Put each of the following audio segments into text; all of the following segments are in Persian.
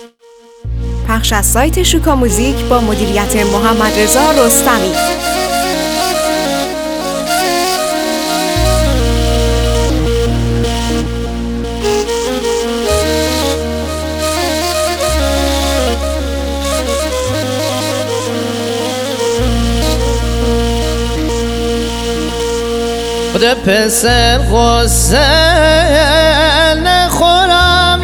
پخش از سایت شوکا موزیک با مدیریت محمد رضا رستمی. خود پسر غسل نخورم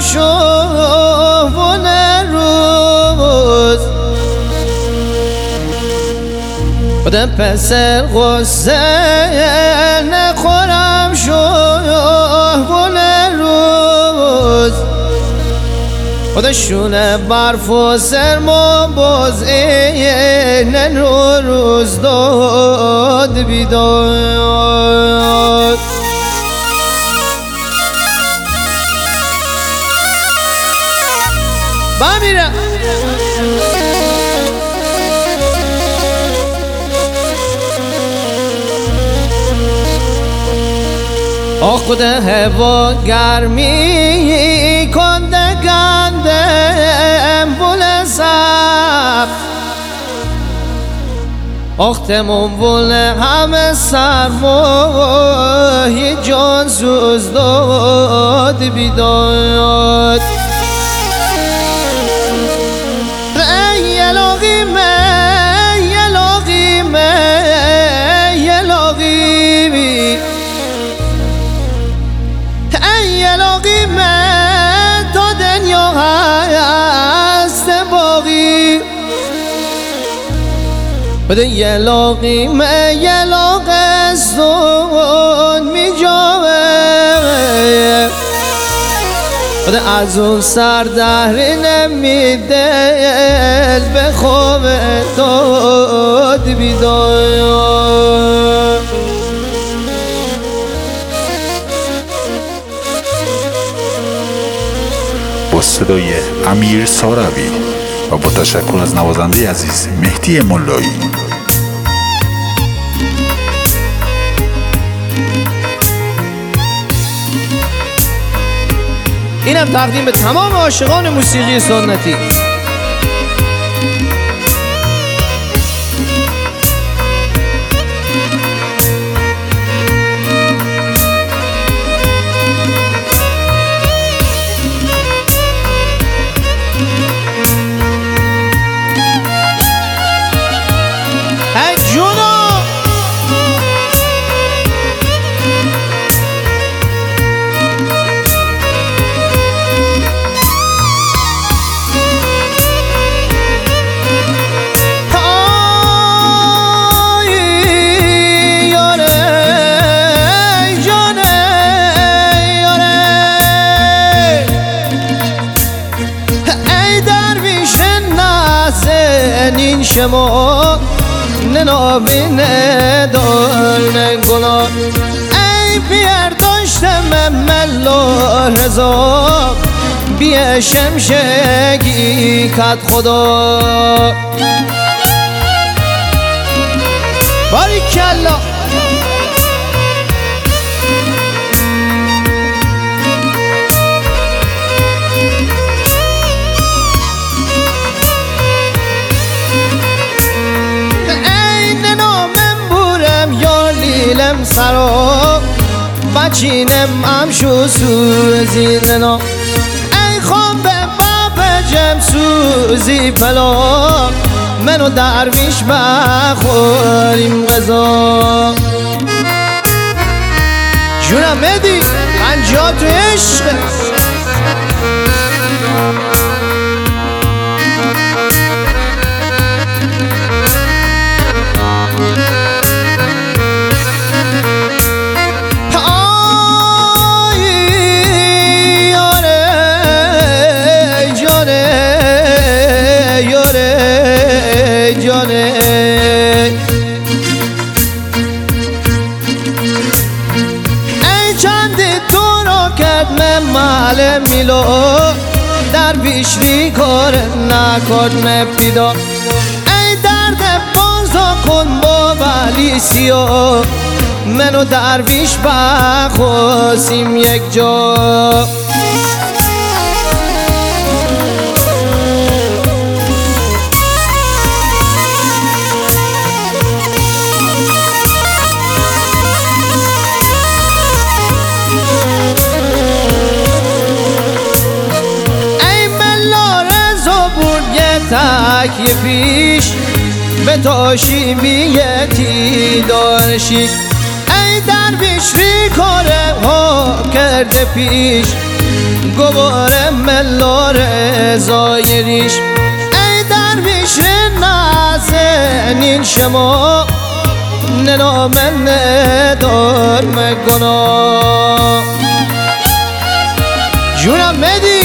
شبونه روز، خود پسر غسل نخورم شبونه روز، خودشونه برف و سرما باز این روز داد بیداد. بمیرم آخ خود هوا گرمی کنده گندم بول سب، آخ تمام بول همه سرمایه جان سوز داد بیداد. تا دنیا هست باقی بده یه لاغیمه یه لاغستون می جاوه بده از اون سردهری نمیده به خوب داد بیداد. با صدای امیر ساروی و با تشکر از نوازنده عزیز مهدی ملایی. اینم تقدیم به تمام عاشقان موسیقی سنتی. این شما ننابینه دارن گناه ای پیر داشتم ملا رضا بیه شمشگی کد خدا. باریکالله لیلم سرا بچینم امشو سوزیننا ای خواب باب جم سوزی پلا منو درویش بخوریم غذا. جونم مدی انجا تو عشق ای چندی تو رو کرد مال میلو در بیشری کار نکرد مپیدا ای درد بازا کن با ولی سیو منو درویش بخواسیم یک جا. تکیه پیش به تاشی بیتی دارشیش ای درویش ری کاره ها کرده پیش گواره ملار زایریش ای درویش ری نازنین شما ننامن ندار مگنا جونم مدی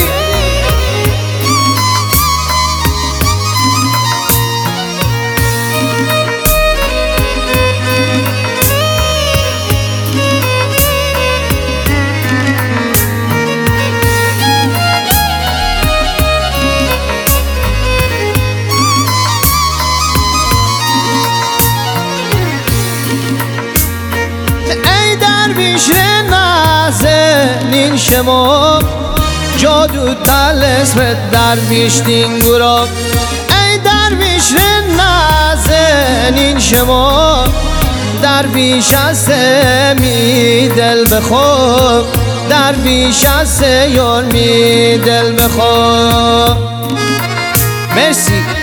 نازنین شما جادو طلسم درویش دینگورا ای درویش نازنین شما درویش از می دل بخور درویش از یار می دل بخور مرسی